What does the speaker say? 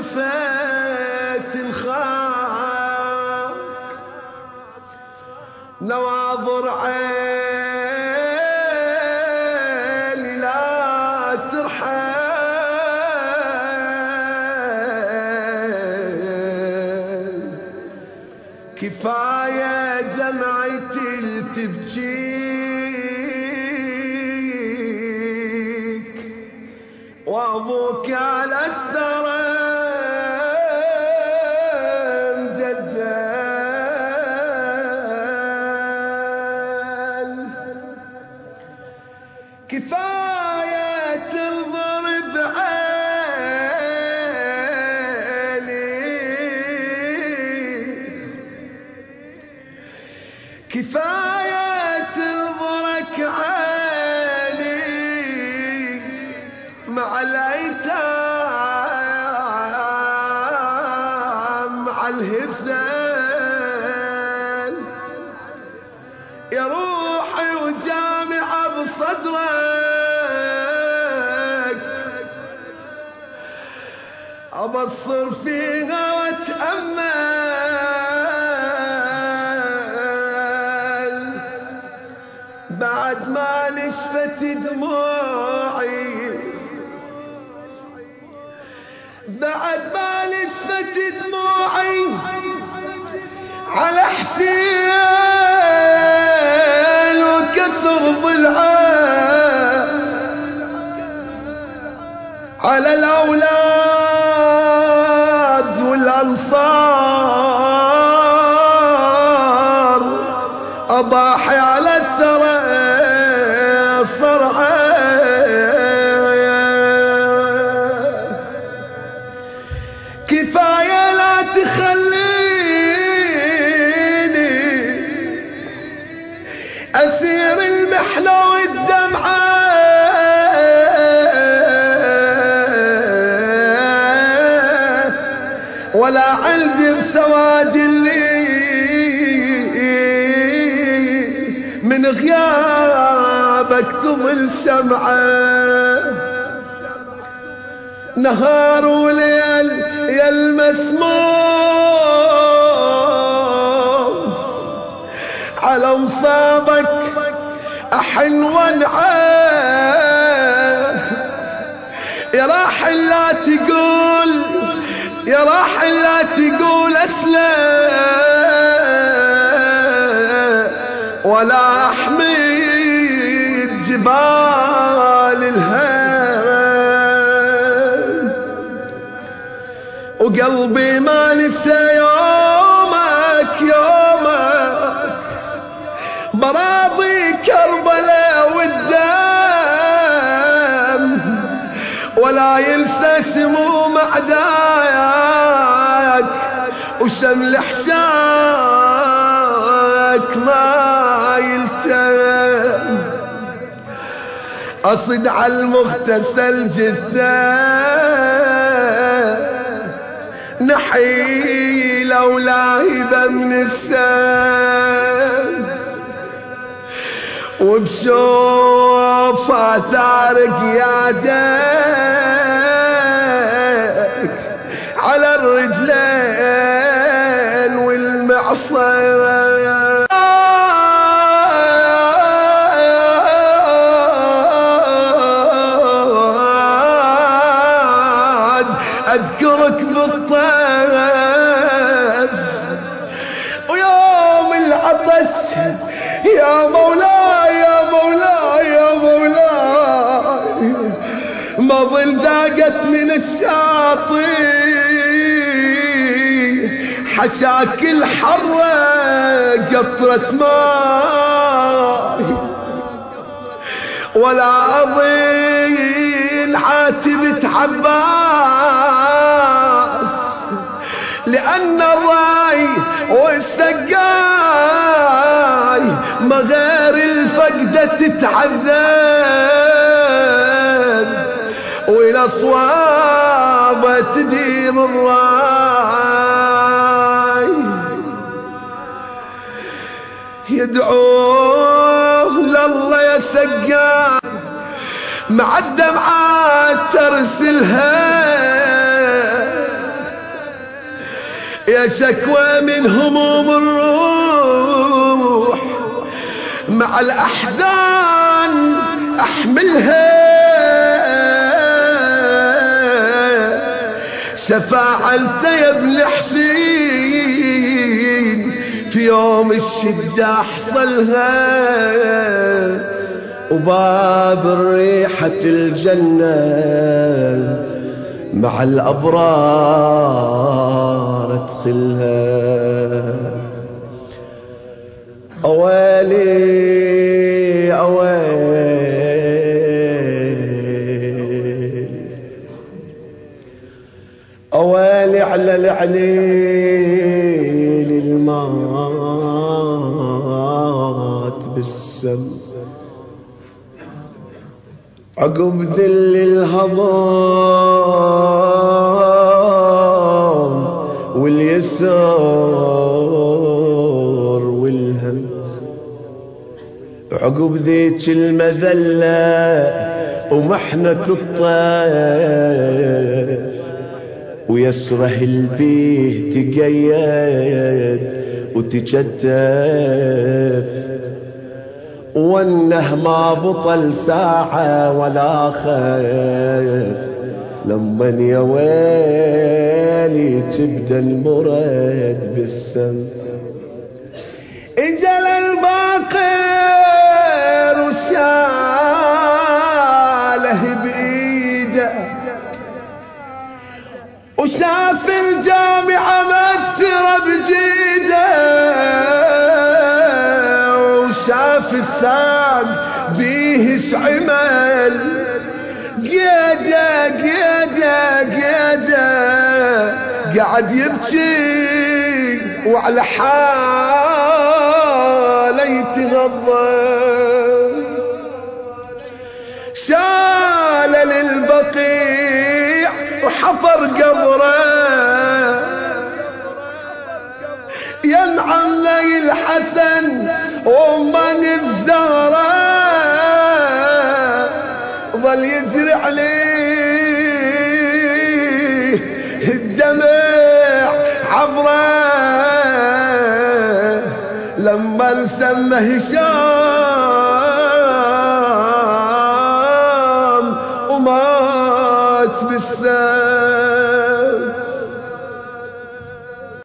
وقفت الخاك نواظر عيني لا ترحل كفاية دمعتي تبجيك وابوك على الثرى مجدل كفاية تنظر بعيني كفاية تنظرك عيني مع الأيتام مع الهزال يا روحي وجامعة بصدرك أبصر فيها وأتأمل بعد ما نشفت دموعي بعد ما نشفت دموعي على حسين وكسر ضلعه على الأولاد والأنصار أضاحي على الثرى صرعه كفاية لا تخليني أسير المحنة والدمعة ولا عندي بسواد اللي من غيابك تظل شمعة نهار وليل يا المسموم على مصابك أحن وانعاه يا راحل لا تقول يا راحل لا تقول أسلم ولا أحمد جبال الهام وقلبي ما نسى يومك يومك براضي كربلاء والدم ولا ينسى سموم أعداك وشمل حشاك ما يلتم أصد على المغتسل جثة نحيل ولاهبة من السم وبشوف آثار قيادك على الرجلين والمعصم أذكرك بالطيب ويوم العطش يا مولاي يا مولاي يا مولاي ما ظل ذاقت من الشاطئ حشاك الحرة قطرة ماء ولا أضيل عاتبة عباس لأن الراي والسقاي ما غير الفقدة تتعذب والأصواب تدير الراي يدعوه لله يا سقاي مع الدمعات ترسلها شكوى من هموم الروح مع الأحزان أحملها، شفاعلت يا ابن حسين في يوم الشدة أحصلها، وباب الريحة الجنة مع الأبرار ادخلها. أوالي أوالي أوالي على العليل المات بالسم، عقب ذل الهضام واليسار والهم، عقب ذيك المذلة ومحنة الطير، ويسره البيه تقيد وتجتف، وانه ما بطل ساعة ولا خاف، لمن يا ويلي تبدأ المراد بالسم. اجل الباقر وشاله بإيده، وشاف الجامعة مأثرة بجيده، وشاف الساق بيهش عمل، قيده قيده قيده قاعد يبكي وعلى حاله يتغضى، شال للبقيع وحفر قبره، ينعم لي الحسن ومن الزهرة، ظل يجري عليه الدمع عبره، لما نسمى هشام ومات بالسم.